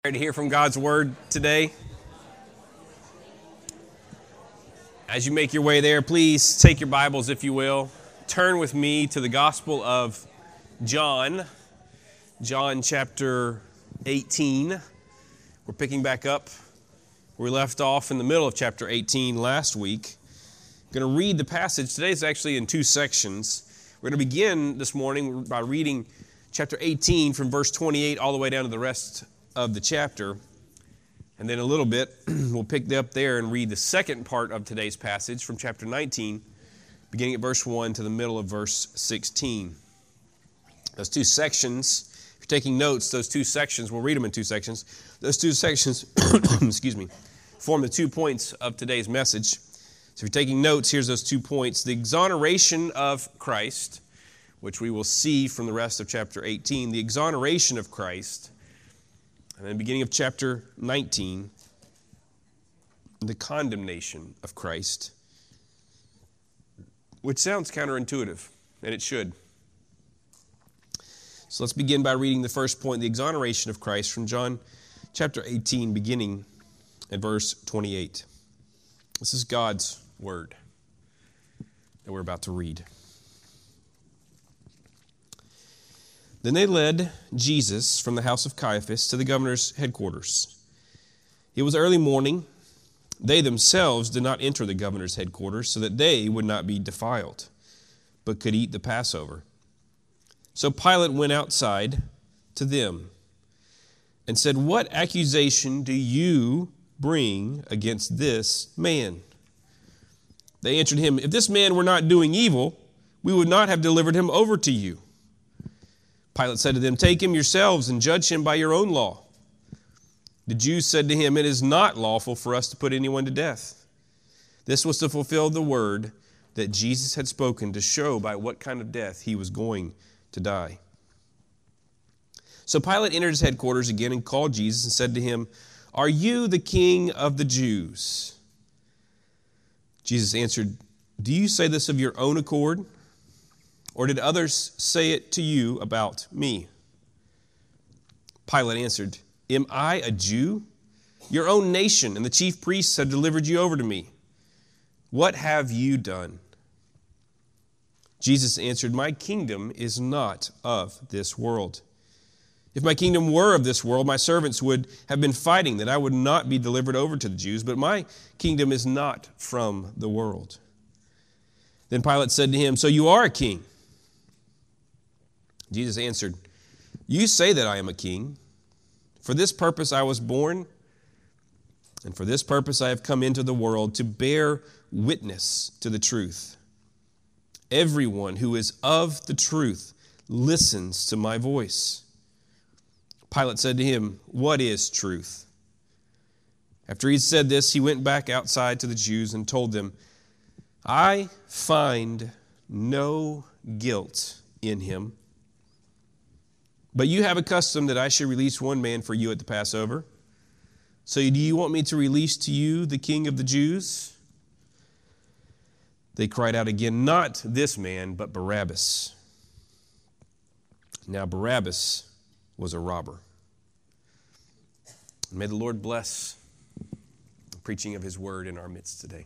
To hear from God's Word today. As you make your way there, please take your Bibles, if you will. Turn with me to the Gospel of John. John chapter 18. We're picking back up where we left off in the middle of chapter 18 last week. I'm going to read the passage. Today is actually in two sections. We're going to begin this morning by reading chapter 18 from verse 28 all the way down to the rest of the chapter, and then a little bit we'll pick up there and read the second part of today's passage from chapter 19, beginning at verse 1 to the middle of verse 16. Those two sections, if you're taking notes, those two sections, we'll read them in two sections. Those two sections, form the 2 points of today's message. So if you're taking notes, here's those 2 points. The exoneration of Christ, which we will see from the rest of chapter 18. The exoneration of Christ. And then beginning of chapter 19, the condemnation of Christ, which sounds counterintuitive, and it should. So let's begin by reading the first point, the exoneration of Christ, from John chapter 18, beginning at verse 28. This is God's Word that we're about to read. Then they led Jesus from the house of Caiaphas to the governor's headquarters. It was early morning. They themselves did not enter the governor's headquarters so that they would not be defiled, but could eat the Passover. So Pilate went outside to them and said, "What accusation do you bring against this man?" They answered him, "If this man were not doing evil, we would not have delivered him over to you." Pilate said to them, "Take him yourselves and judge him by your own law." The Jews said to him, "It is not lawful for us to put anyone to death." This was to fulfill the word that Jesus had spoken to show by what kind of death he was going to die. So Pilate entered his headquarters again and called Jesus and said to him, "Are you the king of the Jews?" Jesus answered, "Do you say this of your own accord? Or did others say it to you about me?" Pilate answered, "Am I a Jew? Your own nation and the chief priests have delivered you over to me. What have you done?" Jesus answered, "My kingdom is not of this world. If my kingdom were of this world, my servants would have been fighting that I would not be delivered over to the Jews, but my kingdom is not from the world." Then Pilate said to him, "So you are a king?" Jesus answered, "You say that I am a king. For this purpose I was born, and for this purpose I have come into the world, to bear witness to the truth. Everyone who is of the truth listens to my voice." Pilate said to him, "What is truth?" After he had said this, he went back outside to the Jews and told them, "I find no guilt in him. But you have a custom that I should release one man for you at the Passover. So do you want me to release to you the king of the Jews?" They cried out again, "Not this man, but Barabbas." Now Barabbas was a robber. May the Lord bless the preaching of his word in our midst today.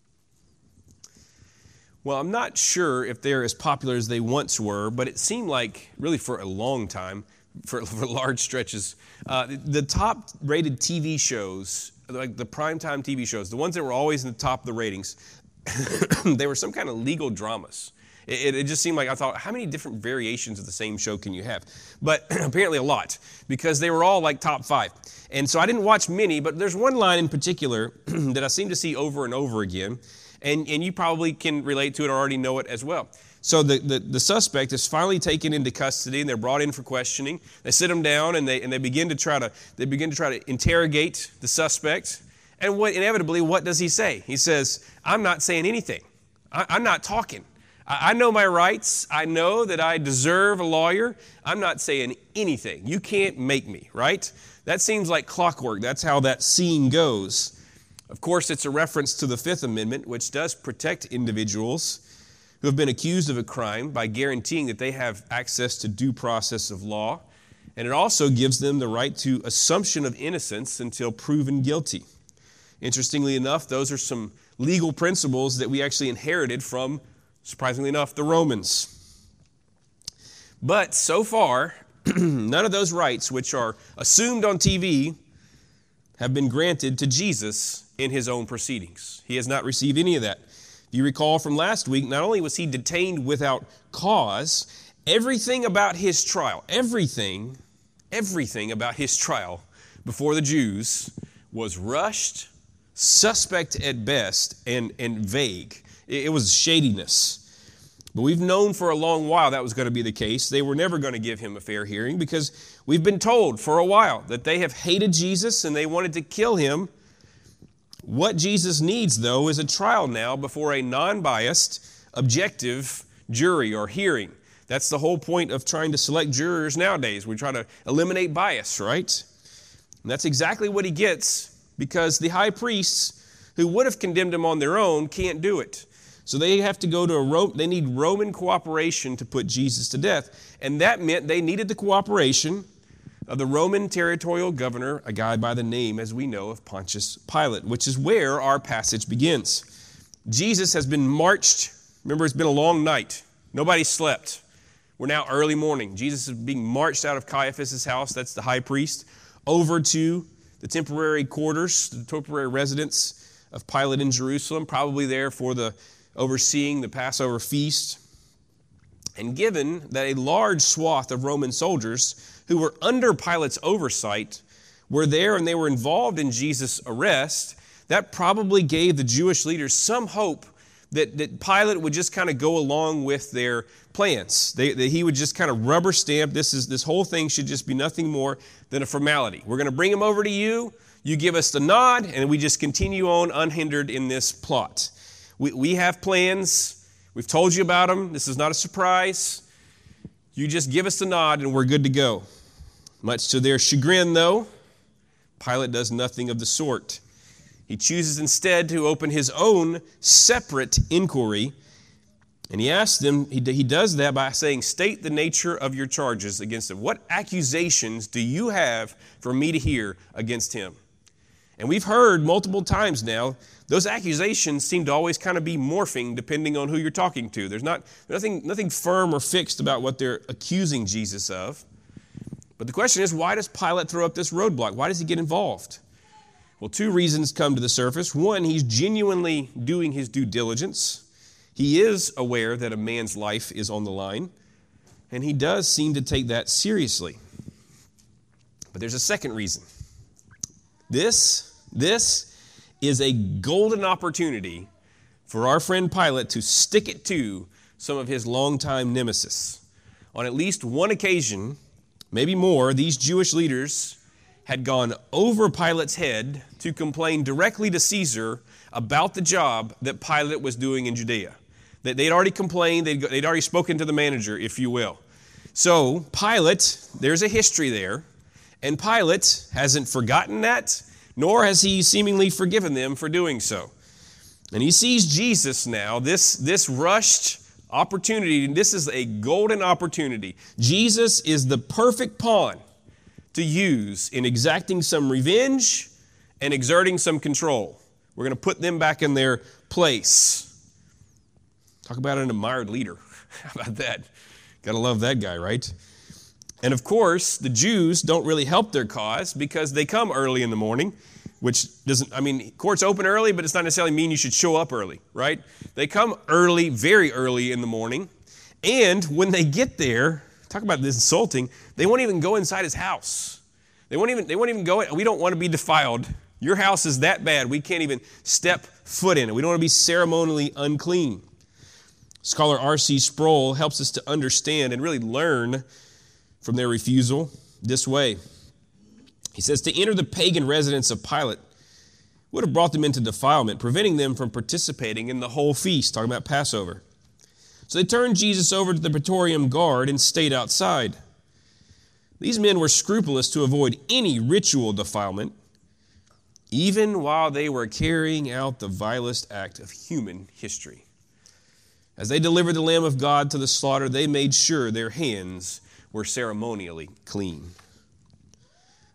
Well, I'm not sure if they're as popular as they once were, but it seemed like, really for a long time, for large stretches, the top-rated TV shows, like the primetime TV shows, the ones that were always in the top of the ratings, they were some kind of legal dramas. It just seemed like, I thought, how many different variations of the same show can you have? But apparently a lot, because they were all like top 5. And so I didn't watch many, but there's one line in particular that I seem to see over and over again. And you probably can relate to it or already know it as well. So the suspect is finally taken into custody and they're brought in for questioning. They sit him down and they begin to try to interrogate the suspect. And inevitably, what does he say? He says, "I'm not saying anything. I'm not talking. I know my rights. I know that I deserve a lawyer. I'm not saying anything. You can't make me," right? That seems like clockwork. That's how that scene goes. Of course, it's a reference to the Fifth Amendment, which does protect individuals who have been accused of a crime by guaranteeing that they have access to due process of law And it also gives them the right to assumption of innocence until proven guilty. Interestingly enough, those are some legal principles that we actually inherited from, surprisingly enough, the Romans. But so far, none of those rights which are assumed on TV have been granted to Jesus in his own proceedings. He has not received any of that. If you recall from last week, not only was he detained without cause, everything about his trial, everything about his trial before the Jews was rushed, suspect at best, and vague. It was shadiness. But we've known for a long while that was going to be the case. They were never going to give him a fair hearing because we've been told for a while that they have hated Jesus and they wanted to kill him. What Jesus needs, though, is a trial now before a non-biased, objective jury or hearing. That's the whole point of trying to select jurors nowadays. We try to eliminate bias, right? And that's exactly what he gets because the high priests who would have condemned him on their own can't do it. So they have to go to they need Roman cooperation to put Jesus to death. And that meant they needed the cooperation of the Roman territorial governor, a guy by the name, as we know, of Pontius Pilate, which is where our passage begins. Jesus has been marched. Remember, it's been a long night. Nobody slept. We're now early morning. Jesus is being marched out of Caiaphas' house, that's the high priest, over to the temporary quarters, the temporary residence of Pilate in Jerusalem, probably there for overseeing the Passover feast. And given that a large swath of Roman soldiers who were under Pilate's oversight were there and they were involved in Jesus' arrest, that probably gave the Jewish leaders some hope that Pilate would just kind of go along with their plans. That he would just kind of rubber stamp, this whole thing should just be nothing more than a formality. We're going to bring him over to you, you give us the nod, and we just continue on unhindered in this plot. We have plans. We've told you about them. This is not a surprise. You just give us the nod and we're good to go. Much to their chagrin, though, Pilate does nothing of the sort. He chooses instead to open his own separate inquiry, and he asks them, he does that by saying, state the nature of your charges against him. What accusations do you have for me to hear against him? And we've heard multiple times now, those accusations seem to always kind of be morphing depending on who you're talking to. There's nothing firm or fixed about what they're accusing Jesus of. But the question is, why does Pilate throw up this roadblock? Why does he get involved? Well, two reasons come to the surface. One, he's genuinely doing his due diligence. He is aware that a man's life is on the line, and he does seem to take that seriously. But there's a second reason. This is a golden opportunity for our friend Pilate to stick it to some of his longtime nemesis. On at least one occasion, maybe more, these Jewish leaders had gone over Pilate's head to complain directly to Caesar about the job that Pilate was doing in Judea. They'd already complained, they'd already spoken to the manager, if you will. So Pilate, there's a history there, and Pilate hasn't forgotten that, nor has he seemingly forgiven them for doing so. And he sees Jesus now, this rushed opportunity, and this is a golden opportunity. Jesus is the perfect pawn to use in exacting some revenge and exerting some control. We're going to put them back in their place. Talk about an admired leader. How about that? Got to love that guy, right? And of course, the Jews don't really help their cause because they come early in the morning, which courts open early, but it's not necessarily mean you should show up early, right? They come early, very early in the morning, and when they get there, talk about this insulting, they won't even go inside his house. They won't even go in. We don't want to be defiled. Your house is that bad, we can't even step foot in it. We don't want to be ceremonially unclean. Scholar R.C. Sproul helps us to understand and really learn from their refusal this way. He says, to enter the pagan residence of Pilate would have brought them into defilement, preventing them from participating in the whole feast, talking about Passover. So they turned Jesus over to the Praetorian Guard and stayed outside. These men were scrupulous to avoid any ritual defilement, even while they were carrying out the vilest act of human history. As they delivered the Lamb of God to the slaughter, they made sure their hands were ceremonially clean.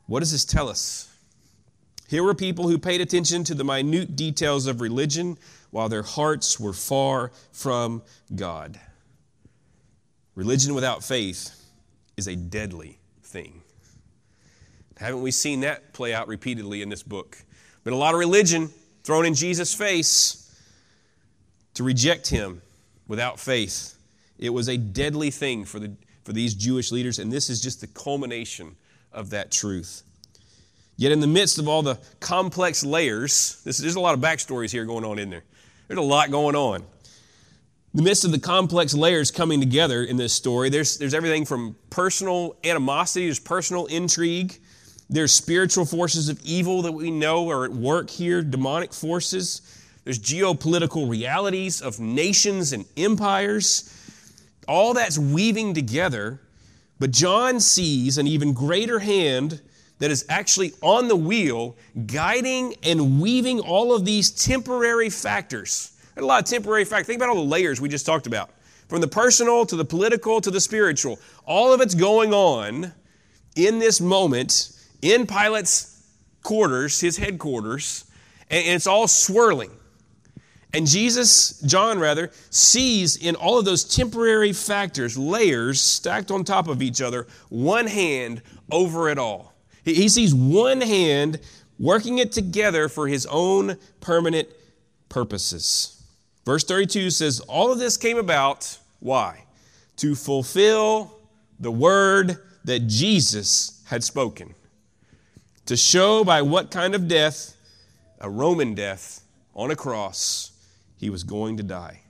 What does this tell us? Here were people who paid attention to the minute details of religion while their hearts were far from God. Religion without faith is a deadly thing. Haven't we seen that play out repeatedly in this book? Been a lot of religion thrown in Jesus' face to reject him without faith. It was a deadly thing for these Jewish leaders, and this is just the culmination of that truth. Yet in the midst of all the complex layers, there's a lot of backstories here going on in there. There's a lot going on. In the midst of the complex layers coming together in this story, there's everything from personal animosity, there's personal intrigue, there's spiritual forces of evil that we know are at work here, demonic forces. There's geopolitical realities of nations and empires. All that's weaving together, but John sees an even greater hand that is actually on the wheel, guiding and weaving all of these temporary factors. There's a lot of temporary factors. Think about all the layers we just talked about. From the personal to the political to the spiritual. All of it's going on in this moment in Pilate's quarters, his headquarters, and it's all swirling. And John, sees in all of those temporary factors, layers stacked on top of each other, one hand over it all. He sees one hand working it together for his own permanent purposes. Verse 32 says, all of this came about, why? To fulfill the word that Jesus had spoken. To show by what kind of death, a Roman death on a cross, he was going to die.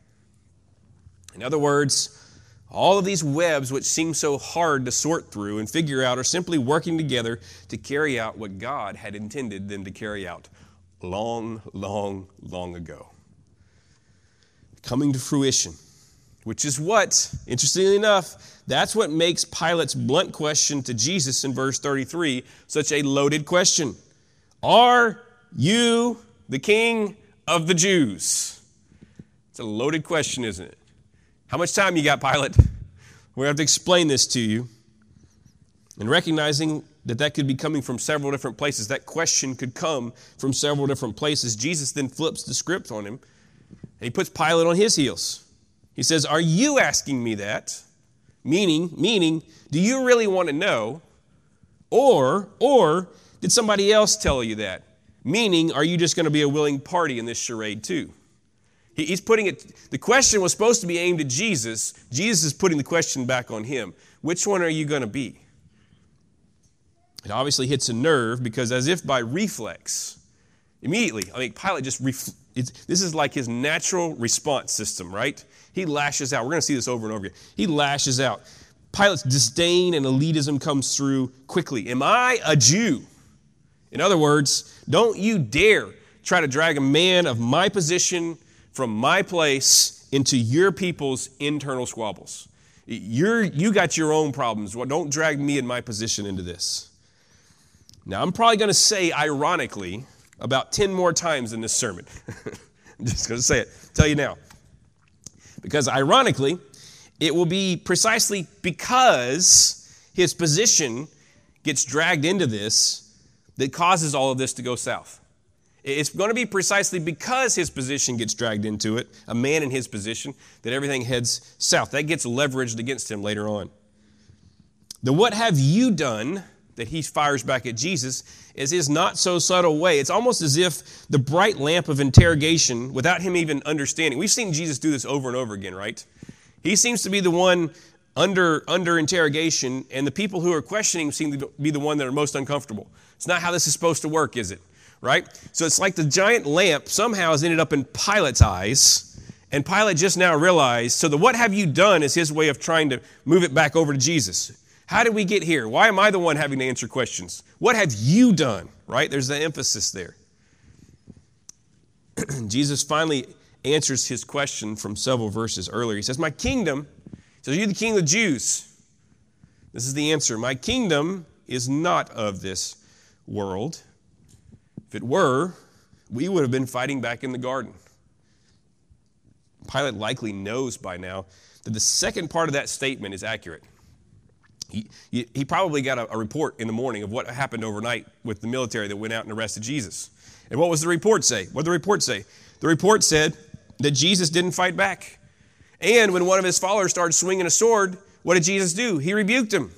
In other words, all of these webs which seem so hard to sort through and figure out are simply working together to carry out what God had intended them to carry out long, long, long ago. Coming to fruition, which is what, interestingly enough, that's what makes Pilate's blunt question to Jesus in verse 33 such a loaded question. Are you the King of the Jews? It's a loaded question, isn't it? How much time you got, Pilate? We're going to have to explain this to you. And recognizing that could be coming from several different places, that question could come from several different places, Jesus then flips the script on him, and he puts Pilate on his heels. He says, are you asking me that? Meaning, do you really want to know? Or did somebody else tell you that? Meaning, are you just going to be a willing party in this charade too? He's putting it, the question was supposed to be aimed at Jesus. Jesus is putting the question back on him. Which one are you going to be? It obviously hits a nerve because as if by reflex, immediately, Pilate just, this is like his natural response system, right? He lashes out. We're going to see this over and over again. He lashes out. Pilate's disdain and elitism comes through quickly. Am I a Jew? In other words, don't you dare try to drag a man of my position from my place into your people's internal squabbles. You got your own problems. Well, don't drag me in my position into this. Now, I'm probably going to say, ironically, about 10 more times in this sermon. I'm just going to say it. Tell you now. Because ironically, it will be precisely because his position gets dragged into this that causes all of this to go south. It's going to be precisely because his position gets dragged into it, a man in his position, that everything heads south. That gets leveraged against him later on. The what have you done that he fires back at Jesus is his not so subtle way. It's almost as if the bright lamp of interrogation, without him even understanding. We've seen Jesus do this over and over again, right? He seems to be the one under interrogation, and the people who are questioning seem to be the one that are most uncomfortable. It's not how this is supposed to work, is it? Right? So it's like the giant lamp somehow has ended up in Pilate's eyes, and Pilate just now realized, so the what have you done is his way of trying to move it back over to Jesus. How did we get here? Why am I the one having to answer questions? What have you done? Right? There's the emphasis there. Jesus finally answers his question from several verses earlier. He says, my kingdom, are you the king of the Jews? This is the answer. My kingdom is not of this world. If it were, we would have been fighting back in the garden. Pilate likely knows by now that the second part of that statement is accurate. He probably got a report in the morning of what happened overnight with the military that went out and arrested Jesus. And what was the report say? What did the report say? The report said that Jesus didn't fight back. And when one of his followers started swinging a sword, what did Jesus do? He rebuked him.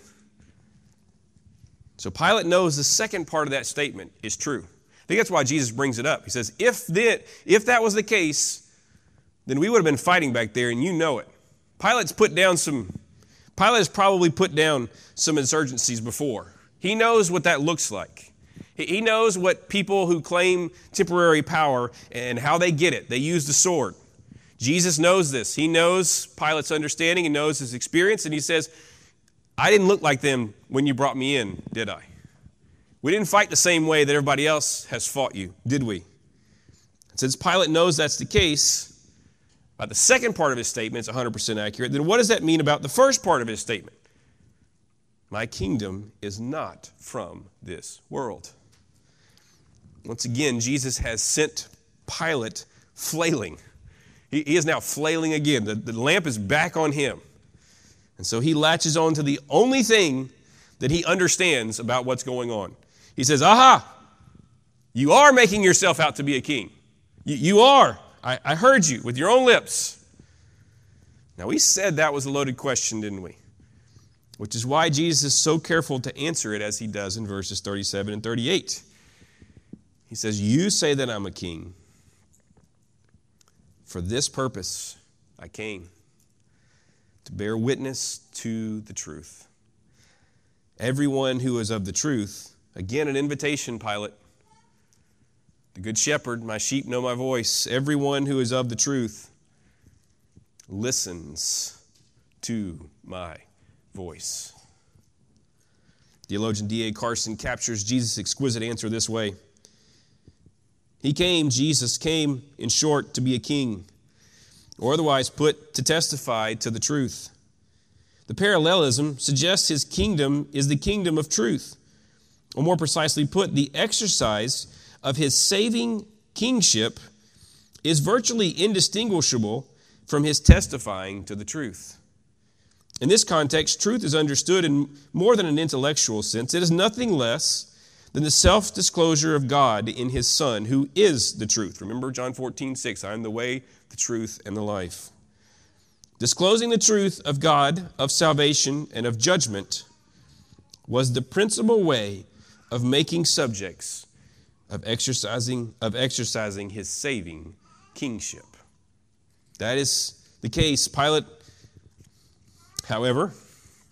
So Pilate knows the second part of that statement is true. I think that's why Jesus brings it up. He says, if that was the case, then we would have been fighting back there, and you know it. Pilate has probably put down some insurgencies before. He knows what that looks like. He knows what people who claim temporary power and how they get it. They use the sword. Jesus knows this. He knows Pilate's understanding and knows his experience, and he says, I didn't look like them when you brought me in, did I? We didn't fight the same way that everybody else has fought you, did we? And since Pilate knows that's the case, the second part of his statement is 100% accurate. Then what does that mean about the first part of his statement? My kingdom is not from this world. Once again, Jesus has sent Pilate flailing. He is now flailing again. The lamp is back on him. And so he latches on to the only thing that he understands about what's going on. He says, aha, you are making yourself out to be a king. You are. I heard you with your own lips. Now, we said that was a loaded question, didn't we? Which is why Jesus is so careful to answer it as he does in verses 37 and 38. He says, you say that I'm a king. For this purpose I came, to bear witness to the truth. Everyone who is of the truth, again, an invitation, Pilate. The good shepherd, my sheep know my voice. Everyone who is of the truth listens to my voice. Theologian D.A. Carson captures Jesus' exquisite answer this way. Jesus came, in short, to be a king, or otherwise put, to testify to the truth. The parallelism suggests his kingdom is the kingdom of truth, or more precisely put, the exercise of his saving kingship is virtually indistinguishable from his testifying to the truth. In this context, truth is understood in more than an intellectual sense. It is nothing less than the self-disclosure of God in his Son, who is the truth. Remember John 14:6, I am the way, the truth, and the life. Disclosing the truth of God, of salvation, and of judgment was the principal way of making subjects, of exercising his saving kingship. That is the case. Pilate, however,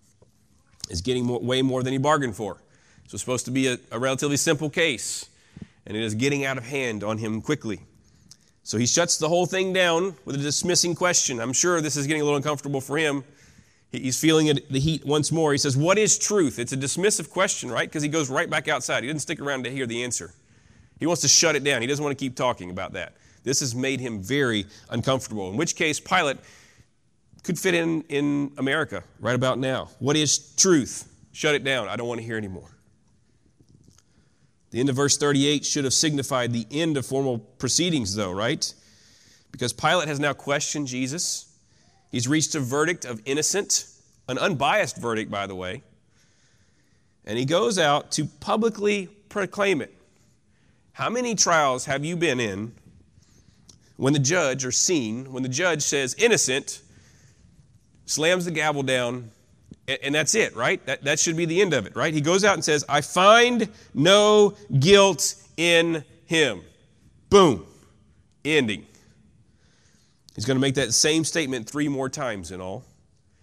is getting way more than he bargained for. This was supposed to be a relatively simple case, and it is getting out of hand on him quickly. So he shuts the whole thing down with a dismissing question. I'm sure this is getting a little uncomfortable for him. He's feeling the heat once more. He says, what is truth? It's a dismissive question, right? Because he goes right back outside. He doesn't stick around to hear the answer. He wants to shut it down. He doesn't want to keep talking about that. This has made him very uncomfortable, in which case Pilate could fit in America right about now. What is truth? Shut it down. I don't want to hear anymore. The end of verse 38 should have signified the end of formal proceedings, though, right? Because Pilate has now questioned Jesus. He's reached a verdict of innocent, an unbiased verdict, by the way. And he goes out to publicly proclaim it. How many trials have you been in when the judge says innocent, slams the gavel down, and that's it, right? That should be the end of it, right? He goes out and says, I find no guilt in him. Boom. Ending. He's going to make that same statement 3 more times in all.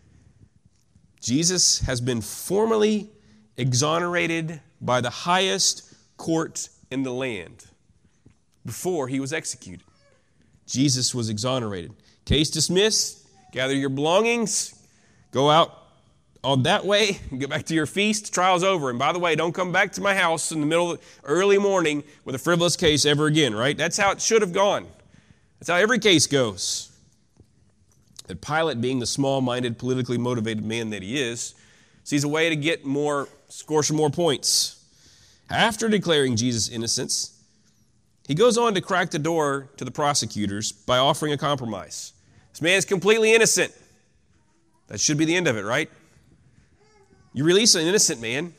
Jesus has been formally exonerated by the highest court in the land before he was executed. Jesus was exonerated. Case dismissed. Gather your belongings. Go out on that way and get back to your feast. Trial's over. And by the way, don't come back to my house in the middle of early morning with a frivolous case ever again, right? That's how it should have gone. That's how every case goes. That Pilate, being the small-minded, politically motivated man that he is, sees a way to score some more points. After declaring Jesus' innocence, he goes on to crack the door to the prosecutors by offering a compromise. This man is completely innocent. That should be the end of it, right? You release an innocent man.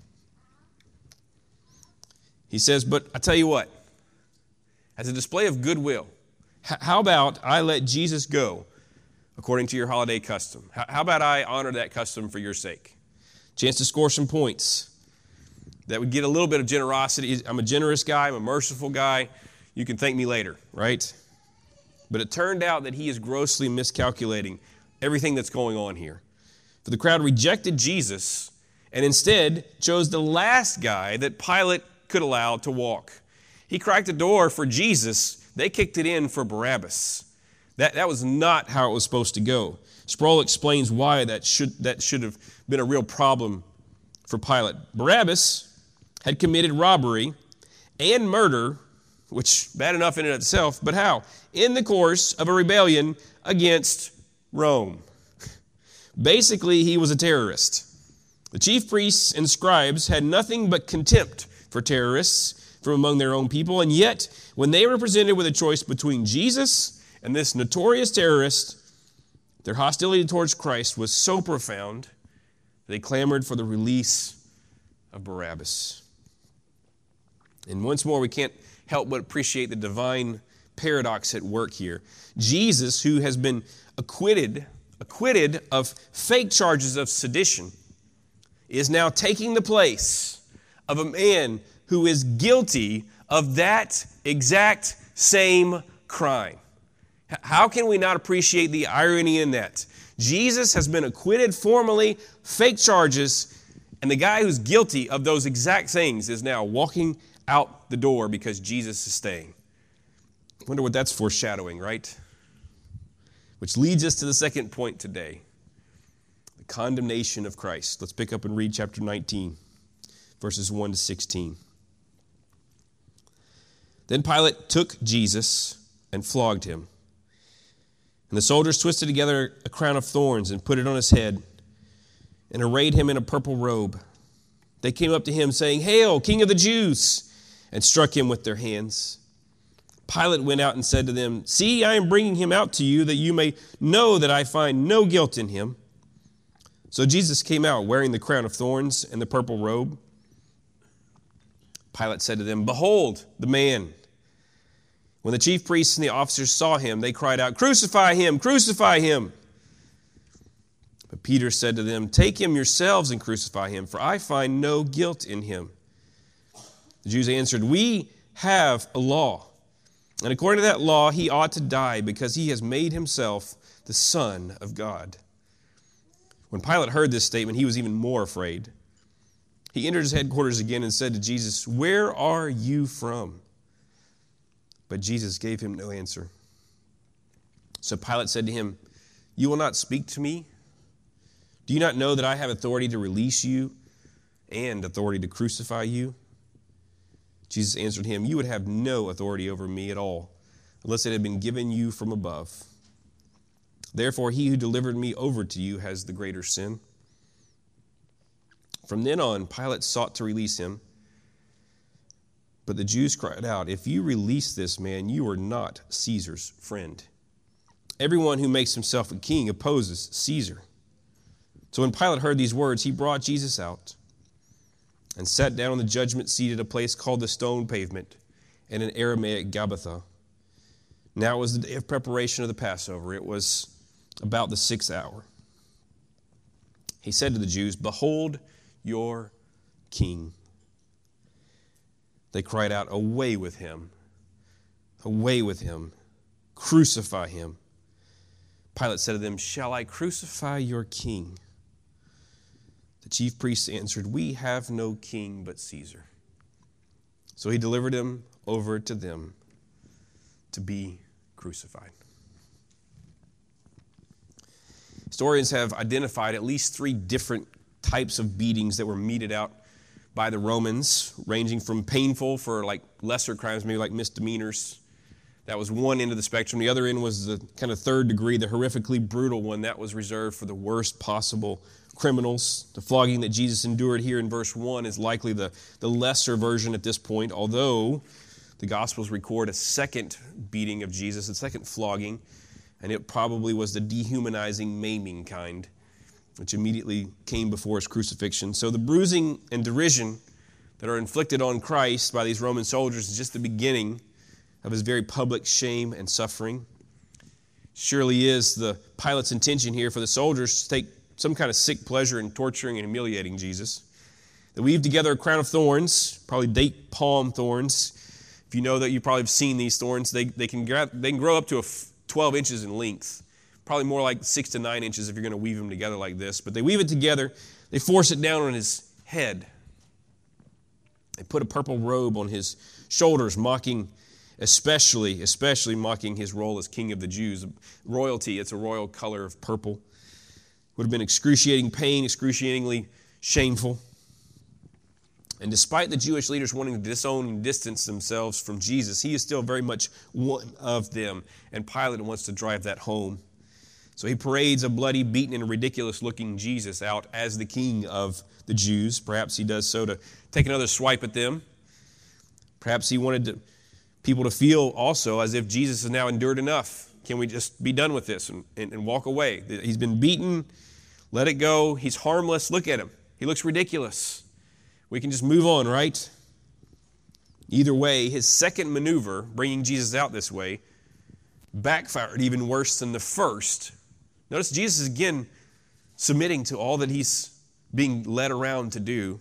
He says, but I tell you what, as a display of goodwill, how about I let Jesus go according to your holiday custom? How about I honor that custom for your sake? Chance to score some points. That would get a little bit of generosity. I'm a generous guy. I'm a merciful guy. You can thank me later, right? But it turned out that he is grossly miscalculating everything that's going on here. For the crowd rejected Jesus and instead chose the last guy that Pilate could allow to walk. He cracked the door for Jesus. They kicked it in for Barabbas. That was not how it was supposed to go. Sproul explains why that should have been a real problem for Pilate. Barabbas had committed robbery and murder, which bad enough in and of itself, but how? In the course of a rebellion against Rome. Basically, he was a terrorist. The chief priests and scribes had nothing but contempt for terrorists from among their own people, and yet, when they were presented with a choice between Jesus and this notorious terrorist, their hostility towards Christ was so profound, they clamored for the release of Barabbas. And once more, we can't help but appreciate the divine paradox at work here. Jesus, who has been acquitted of fake charges of sedition, is now taking the place of a man who is guilty of that exact same crime. How can we not appreciate the irony in that? Jesus has been acquitted formally, fake charges, and the guy who's guilty of those exact things is now walking out the door because Jesus is staying. I wonder what that's foreshadowing, right? Which leads us to the second point today, the condemnation of Christ. Let's pick up and read chapter 19, verses 1 to 16. Then Pilate took Jesus and flogged him. And the soldiers twisted together a crown of thorns and put it on his head and arrayed him in a purple robe. They came up to him saying, "Hail, King of the Jews!" and struck him with their hands. Pilate went out and said to them, "See, I am bringing him out to you that you may know that I find no guilt in him." So Jesus came out wearing the crown of thorns and the purple robe. Pilate said to them, "Behold the man." When the chief priests and the officers saw him, they cried out, "Crucify him! Crucify him!" But Peter said to them, "Take him yourselves and crucify him, for I find no guilt in him." The Jews answered, "We have a law, and according to that law he ought to die because he has made himself the Son of God." When Pilate heard this statement, he was even more afraid. He entered his headquarters again and said to Jesus, "Where are you from?" But Jesus gave him no answer. So Pilate said to him, "You will not speak to me? Do you not know that I have authority to release you and authority to crucify you?" Jesus answered him, "You would have no authority over me at all, unless it had been given you from above. Therefore, he who delivered me over to you has the greater sin." From then on, Pilate sought to release him. But the Jews cried out, "If you release this man, you are not Caesar's friend. Everyone who makes himself a king opposes Caesar." So when Pilate heard these words, he brought Jesus out and sat down on the judgment seat at a place called the Stone Pavement, and in Aramaic Gabbatha. Now it was the day of preparation of the Passover. It was about the 6th hour. He said to the Jews, "Behold your king." They cried out, "Away with him! Away with him! Crucify him!" Pilate said to them, "Shall I crucify your king?" The chief priests answered, "We have no king but Caesar." So he delivered him over to them to be crucified. Historians have identified at least 3 different types of beatings that were meted out by the Romans, ranging from painful for like lesser crimes, maybe like misdemeanors. That was one end of the spectrum. The other end was the kind of third degree, the horrifically brutal one. That was reserved for the worst possible criminals. The flogging that Jesus endured here in verse 1 is likely the lesser version at this point, although the Gospels record a second beating of Jesus, a second flogging, and it probably was the dehumanizing, maiming kind. which immediately came before his crucifixion. So the bruising and derision that are inflicted on Christ by these Roman soldiers is just the beginning of his very public shame and suffering. Surely is the Pilate's intention here for the soldiers to take some kind of sick pleasure in torturing and humiliating Jesus. They weave together a crown of thorns, probably date palm thorns. If you know that, you probably have seen these thorns. They can grow up to 12 inches in length. Probably more like 6 to 9 inches if you're going to weave them together like this. But they weave it together. They force it down on his head. They put a purple robe on his shoulders, mocking, especially mocking his role as king of the Jews. Royalty, it's a royal color of purple. Would have been excruciating pain, excruciatingly shameful. And despite the Jewish leaders wanting to disown and distance themselves from Jesus, he is still very much one of them. And Pilate wants to drive that home. So he parades a bloody, beaten, and ridiculous-looking Jesus out as the king of the Jews. Perhaps he does so to take another swipe at them. Perhaps he wanted people to feel also as if Jesus has now endured enough. Can we just be done with this and walk away? He's been beaten. Let it go. He's harmless. Look at him. He looks ridiculous. We can just move on, right? Either way, his second maneuver, bringing Jesus out this way, backfired even worse than the first. Notice Jesus is again submitting to all that he's being led around to do.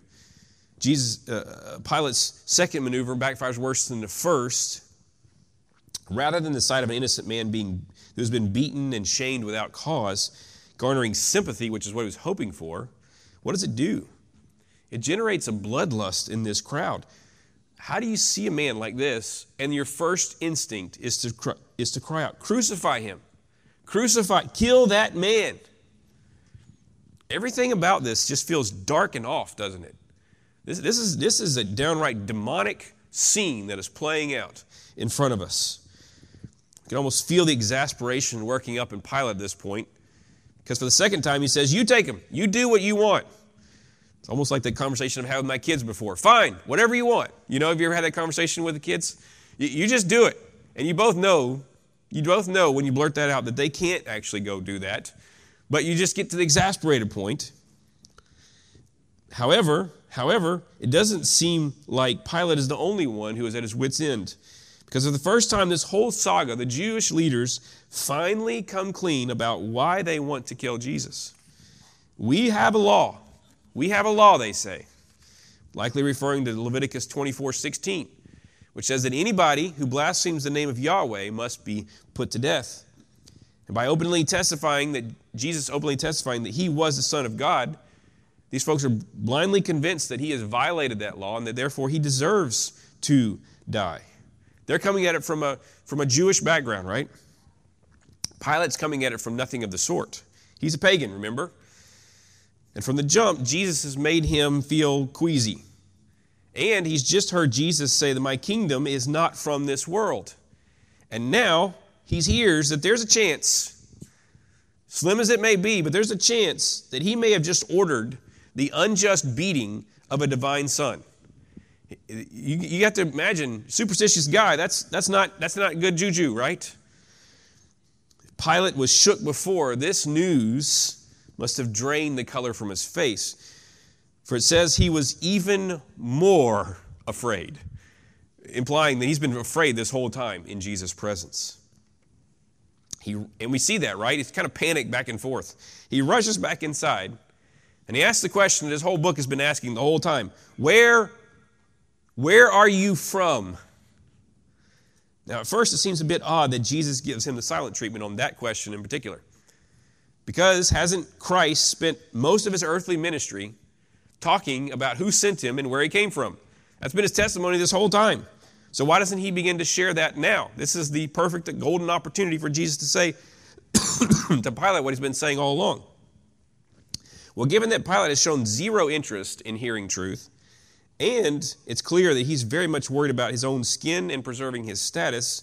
Pilate's second maneuver backfires worse than the first. Rather than the sight of an innocent man who's been beaten and shamed without cause, garnering sympathy, which is what he was hoping for, what does it do? It generates a bloodlust in this crowd. How do you see a man like this, and your first instinct is to cry out, "Crucify him! Crucify! Kill that man!" Everything about this just feels dark and off, doesn't it? This is a downright demonic scene that is playing out in front of us. You can almost feel the exasperation working up in Pilate at this point, because for the second time he says, "You take him. You do what you want." It's almost like the conversation I've had with my kids before. Fine, whatever you want. You know, have you ever had that conversation with the kids? You just do it. And you both know when you blurt that out that they can't actually go do that. But you just get to the exasperated point. However, it doesn't seem like Pilate is the only one who is at his wit's end. Because for the first time this whole saga, the Jewish leaders finally come clean about why they want to kill Jesus. We have a law. We have a law, they say. Likely referring to Leviticus 24:16, which says that anybody who blasphemes the name of Yahweh must be put to death. And by Jesus openly testifying that he was the Son of God, these folks are blindly convinced that he has violated that law and that therefore he deserves to die. They're coming at it from a Jewish background, right? Pilate's coming at it from nothing of the sort. He's a pagan, remember? And from the jump, Jesus has made him feel queasy. And he's just heard Jesus say that my kingdom is not from this world. And now he hears that there's a chance, slim as it may be, but there's a chance that he may have just ordered the unjust beating of a divine son. You have to imagine, superstitious guy, that's not good juju, right? Pilate was shook before. This news must have drained the color from his face. For it says he was even more afraid, implying that he's been afraid this whole time in Jesus' presence. And we see that, right? It's kind of panic back and forth. He rushes back inside, and he asks the question that his whole book has been asking the whole time. Where are you from? Now, at first, it seems a bit odd that Jesus gives him the silent treatment on that question in particular. Because hasn't Christ spent most of his earthly ministry talking about who sent him and where he came from? That's been his testimony this whole time. So why doesn't he begin to share that now? This is the perfect golden opportunity for Jesus to say to Pilate what he's been saying all along. Well, given that Pilate has shown zero interest in hearing truth, and it's clear that he's very much worried about his own skin and preserving his status,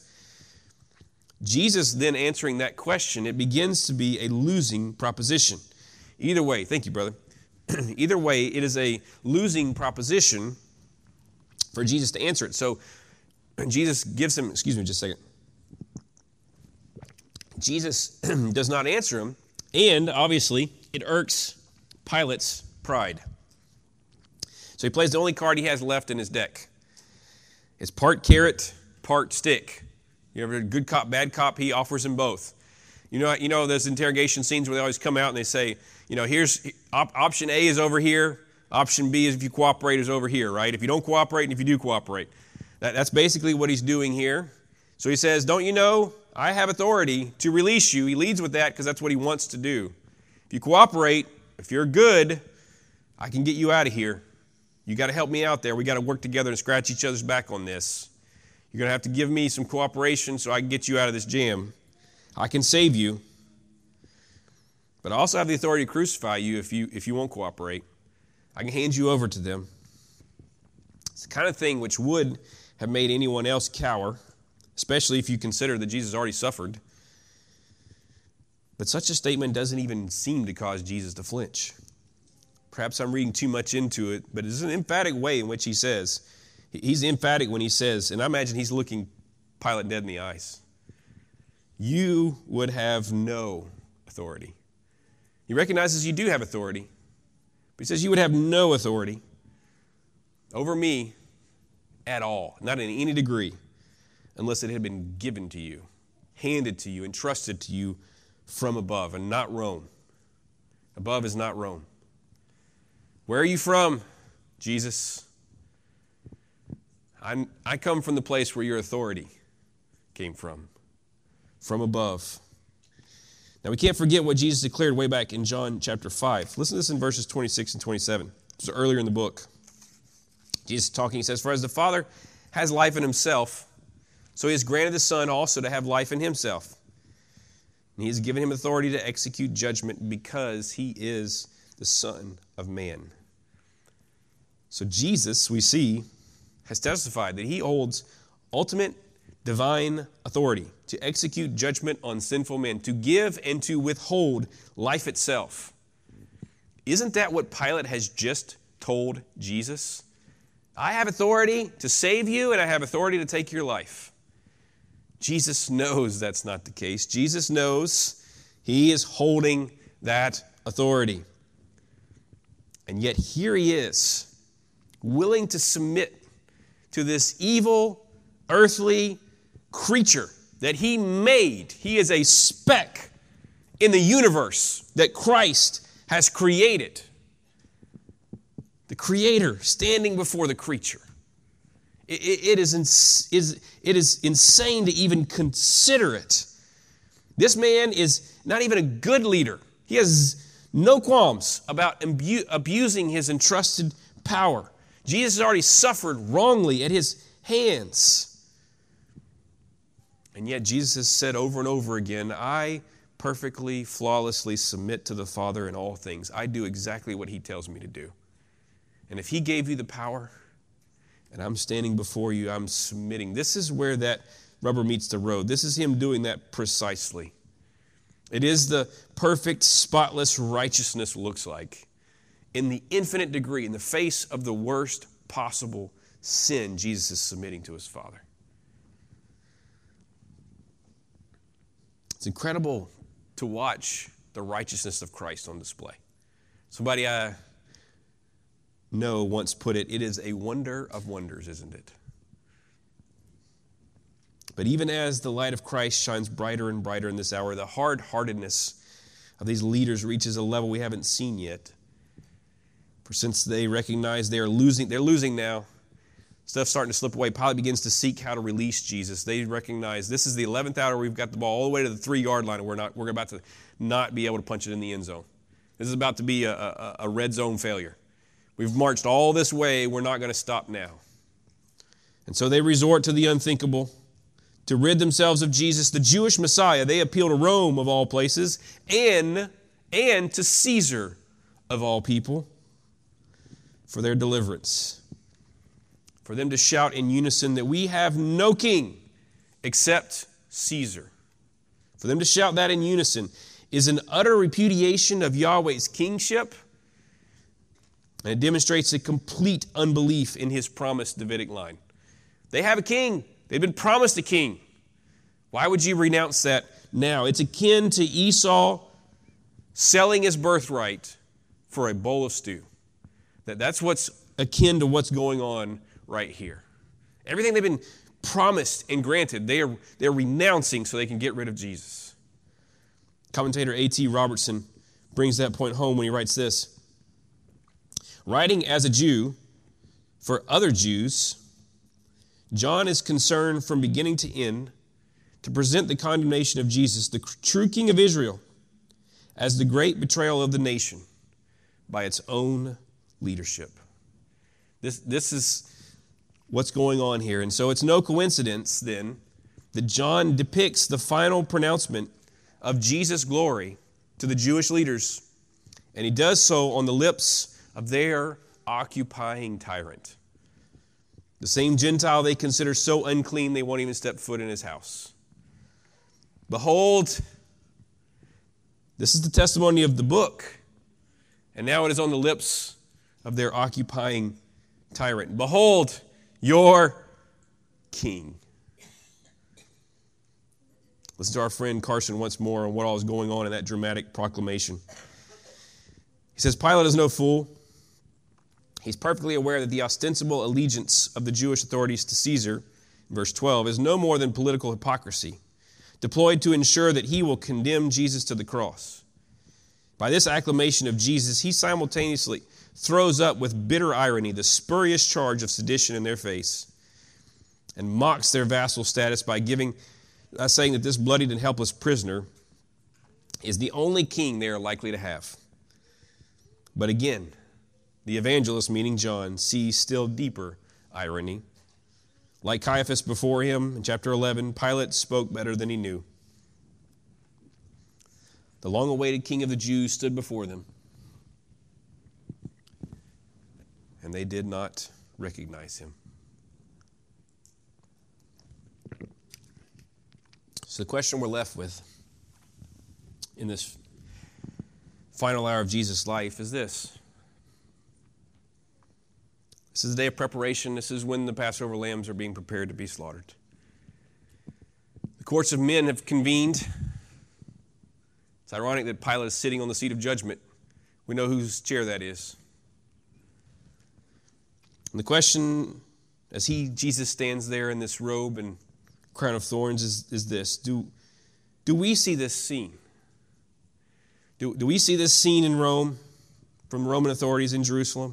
Jesus then answering that question, it begins to be a losing proposition. Either way, thank you, brother. Either way, it is a losing proposition for Jesus to answer it. So Jesus gives him, excuse me just a second. Jesus does not answer him, and obviously it irks Pilate's pride. So he plays the only card he has left in his deck. It's part carrot, part stick. You ever good cop, bad cop, he offers them both. You know those interrogation scenes where they always come out and they say, here's option A is over here, option B is if you cooperate is over here, right? If you don't cooperate and if you do cooperate. That's basically what he's doing here. So he says, don't you know, I have authority to release you. He leads with that because that's what he wants to do. If you cooperate, if you're good, I can get you out of here. You got to help me out there. We got to work together and scratch each other's back on this. You're going to have to give me some cooperation so I can get you out of this jam. I can save you. But I also have the authority to crucify you if you won't cooperate. I can hand you over to them. It's the kind of thing which would have made anyone else cower, especially if you consider that Jesus already suffered. But such a statement doesn't even seem to cause Jesus to flinch. Perhaps I'm reading too much into it, but it's an emphatic way in which he says. He's emphatic when he says, and I imagine he's looking Pilate dead in the eyes. You would have no authority. He recognizes you do have authority, but he says you would have no authority over me at all, not in any degree, unless it had been given to you, handed to you, entrusted to you from above, and not Rome. Above is not Rome. Where are you from, Jesus? I come from the place where your authority came from above. Now, we can't forget what Jesus declared way back in John chapter 5. Listen to this in verses 26 and 27. This is earlier in the book. Jesus talking, he says, "For as the Father has life in himself, so he has granted the Son also to have life in himself. And he has given him authority to execute judgment because he is the Son of Man." So Jesus, we see, has testified that he holds ultimate divine authority to execute judgment on sinful men, to give and to withhold life itself. Isn't that what Pilate has just told Jesus? I have authority to save you and I have authority to take your life. Jesus knows that's not the case. Jesus knows he is holding that authority. And yet here he is, willing to submit to this evil, earthly creature that he made. He is a speck in the universe that Christ has created. The Creator standing before the creature. It is insane to even consider it. This man is not even a good leader. He has no qualms about abusing his entrusted power. Jesus has already suffered wrongly at his hands. And yet Jesus has said over and over again, I perfectly, flawlessly submit to the Father in all things. I do exactly what he tells me to do. And if he gave you the power, and I'm standing before you, I'm submitting. This is where that rubber meets the road. This is him doing that precisely. It is the perfect, spotless righteousness looks like. In the infinite degree, in the face of the worst possible sin, Jesus is submitting to his Father. It's incredible to watch the righteousness of Christ on display. Somebody I know once put it, it is a wonder of wonders, isn't it? But even as the light of Christ shines brighter and brighter in this hour, the hard-heartedness of these leaders reaches a level we haven't seen yet. For since they recognize they're losing now, stuff's starting to slip away. Pilate begins to seek how to release Jesus. They recognize this is the 11th hour. We've got the ball all the way to the 3-yard line, and we're about to not be able to punch it in the end zone. This is about to be a red zone failure. We've marched all this way. We're not going to stop now. And so they resort to the unthinkable. To rid themselves of Jesus, the Jewish Messiah, they appeal to Rome of all places and to Caesar of all people for their deliverance. For them to shout in unison that we have no king except Caesar. For them to shout that in unison is an utter repudiation of Yahweh's kingship, and it demonstrates a complete unbelief in his promised Davidic line. They have a king. They've been promised a king. Why would you renounce that now? It's akin to Esau selling his birthright for a bowl of stew. That's what's akin to what's going on right here. Everything they've been promised and granted, they're renouncing so they can get rid of Jesus. Commentator A.T. Robertson brings that point home when he writes this. Writing as a Jew for other Jews, John is concerned from beginning to end to present the condemnation of Jesus, the true King of Israel, as the great betrayal of the nation by its own leadership. This is what's going on here. And so it's no coincidence then that John depicts the final pronouncement of Jesus' glory to the Jewish leaders. And he does so on the lips of their occupying tyrant. The same Gentile they consider so unclean they won't even step foot in his house. Behold, this is the testimony of the book. And now it is on the lips of their occupying tyrant. Behold, your king. Listen to our friend Carson once more on what all is going on in that dramatic proclamation. He says, Pilate is no fool. He's perfectly aware that the ostensible allegiance of the Jewish authorities to Caesar, verse 12, is no more than political hypocrisy, deployed to ensure that he will condemn Jesus to the cross. By this acclamation of Jesus, he simultaneously throws up with bitter irony the spurious charge of sedition in their face and mocks their vassal status by saying that this bloodied and helpless prisoner is the only king they are likely to have. But again, the evangelist, meaning John, sees still deeper irony. Like Caiaphas before him in chapter 11, Pilate spoke better than he knew. The long-awaited King of the Jews stood before them, and they did not recognize him. So the question we're left with in this final hour of Jesus' life is this. This is the day of preparation. This is when the Passover lambs are being prepared to be slaughtered. The courts of men have convened. It's ironic that Pilate is sitting on the seat of judgment. We know whose chair that is. And the question, as Jesus stands there in this robe and crown of thorns, is this. Do we see this scene? Do we see this scene in Rome, from Roman authorities in Jerusalem?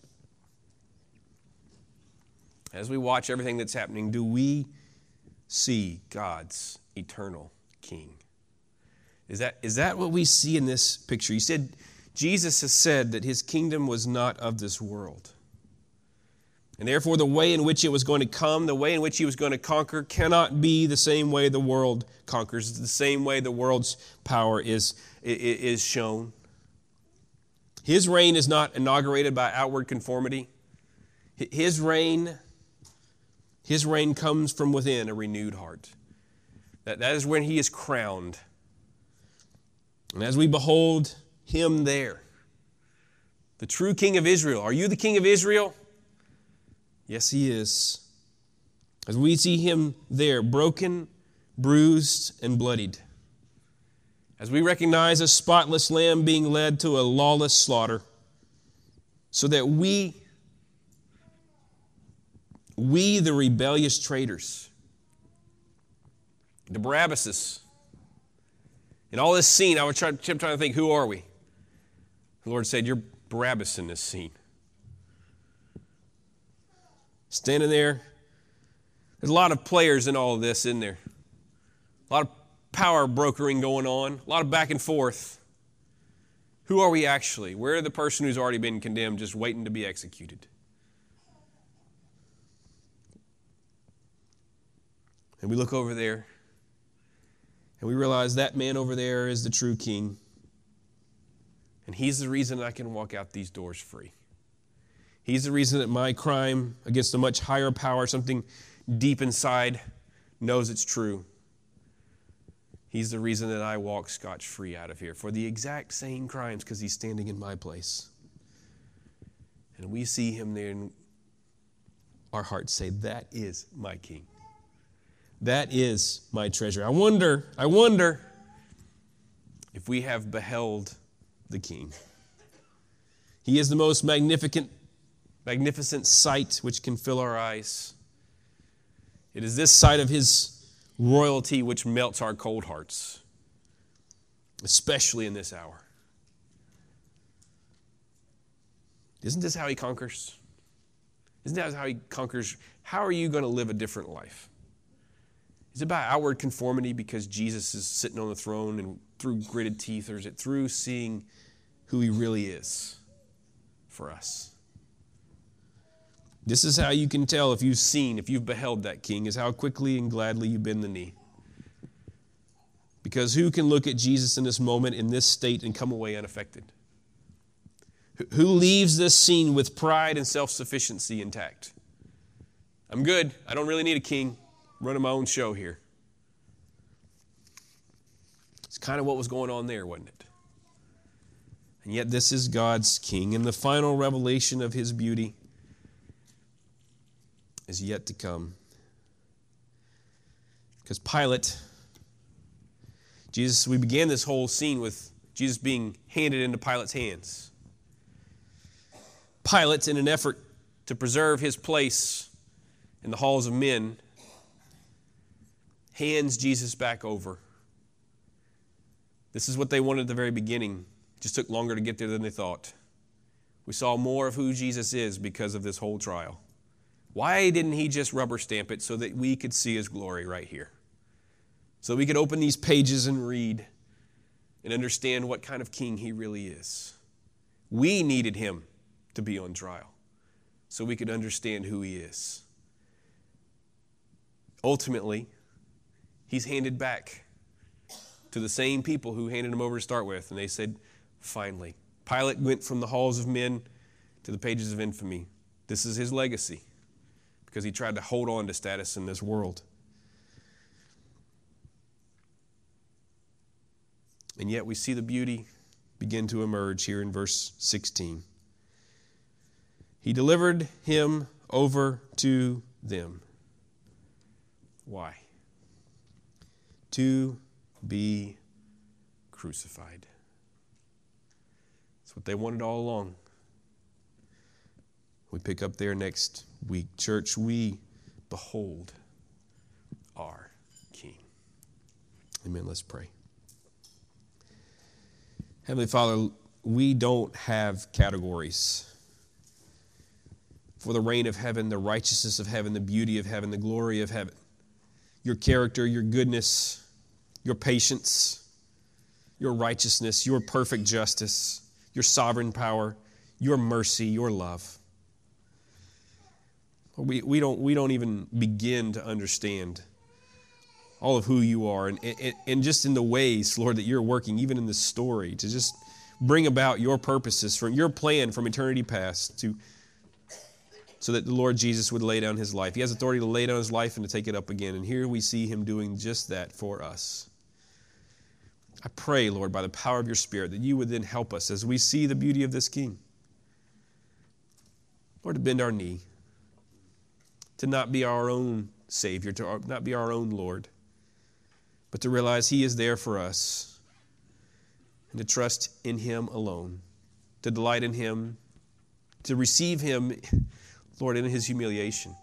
As we watch everything that's happening, do we see God's eternal King? Is that what we see in this picture? Jesus has said that his kingdom was not of this world. And therefore, the way in which it was going to come, the way in which he was going to conquer, cannot be the same way the world conquers. It's the same way the world's power is shown. His reign is not inaugurated by outward conformity. His reign comes from within a renewed heart. That is when he is crowned. And as we behold him there, the true King of Israel. Are you the King of Israel? Yes, he is. As we see him there, broken, bruised, and bloodied. As we recognize a spotless lamb being led to a lawless slaughter, so that we, the rebellious traitors, the Barabbases, in all this scene, I was trying to think, who are we? The Lord said, you're Barabbas in this scene. Standing there. There's a lot of players in all of this, isn't there? A lot of power brokering going on, a lot of back and forth. Who are we actually? We're the person who's already been condemned, just waiting to be executed. And we look over there, and we realize that man over there is the true King. And he's the reason I can walk out these doors free. He's the reason that my crime against a much higher power, something deep inside, knows it's true. He's the reason that I walk scotch-free out of here for the exact same crimes because he's standing in my place. And we see him there and our hearts say, that is my King. That is my treasure. I wonder if we have beheld the King. He is the most magnificent sight which can fill our eyes. It is this sight of his royalty which melts our cold hearts, especially in this hour. Isn't this how he conquers? Isn't that how he conquers? How are you going to live a different life? Is it by outward conformity because Jesus is sitting on the throne and through gritted teeth, or is it through seeing who he really is for us? This is how you can tell if you've beheld that King, is how quickly and gladly you bend the knee. Because who can look at Jesus in this moment, in this state, and come away unaffected? Who leaves this scene with pride and self-sufficiency intact? I'm good. I don't really need a king. I'm running my own show here. It's kind of what was going on there, wasn't it? And yet this is God's king, and the final revelation of his beauty is yet to come. Because Pilate, we began this whole scene with Jesus being handed into Pilate's hands. Pilate, in an effort to preserve his place in the halls of men, hands Jesus back over. This is what they wanted at the very beginning. It just took longer to get there than they thought. We saw more of who Jesus is because of this whole trial. Why didn't he just rubber stamp it so that we could see his glory right here? So we could open these pages and read and understand what kind of king he really is. We needed him to be on trial so we could understand who he is. Ultimately, he's handed back to the same people who handed him over to start with, and they said, finally. Pilate went from the halls of men to the pages of infamy. This is his legacy because he tried to hold on to status in this world. And yet we see the beauty begin to emerge here in verse 16. He delivered him over to them. Why? To be crucified. That's what they wanted all along. We pick up there next week. Church, we behold our King. Amen. Let's pray. Heavenly Father, we don't have categories for the reign of heaven, the righteousness of heaven, the beauty of heaven, the glory of heaven. Your character, your goodness, your patience, your righteousness, your perfect justice, your sovereign power, your mercy, your love. We don't even begin to understand all of who you are and just in the ways, Lord, that you're working, even in this story, to just bring about your purposes from your plan from eternity past so that the Lord Jesus would lay down his life. He has authority to lay down his life and to take it up again. And here we see him doing just that for us. I pray, Lord, by the power of your Spirit, that you would then help us as we see the beauty of this King. Lord, to bend our knee, to not be our own Savior, to not be our own Lord, but to realize he is there for us and to trust in him alone, to delight in him, to receive him, Lord, in his humiliation,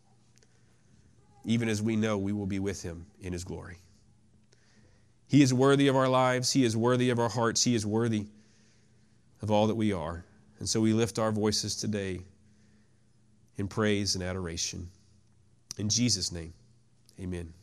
even as we know we will be with him in his glory. He is worthy of our lives. He is worthy of our hearts. He is worthy of all that we are. And so we lift our voices today in praise and adoration. In Jesus' name, amen.